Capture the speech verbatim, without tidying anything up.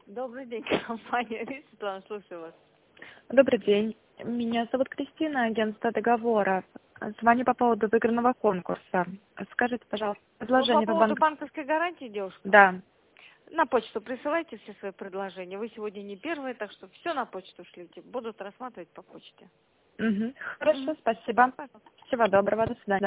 Добрый день, компания Вид, Светлана, слушаю вас. Добрый день. Меня зовут Кристина, агентство договоров. Звоню по поводу выигранного конкурса. Скажите, пожалуйста, Вы по предложение по поводу банку... банковской гарантии, девушка? Да. На почту присылайте все свои предложения. Вы сегодня не первые, так что все на почту шлите. Будут рассматривать по почте. Угу. Хорошо, Мгм. спасибо. Пожалуйста. Всего доброго, до свидания.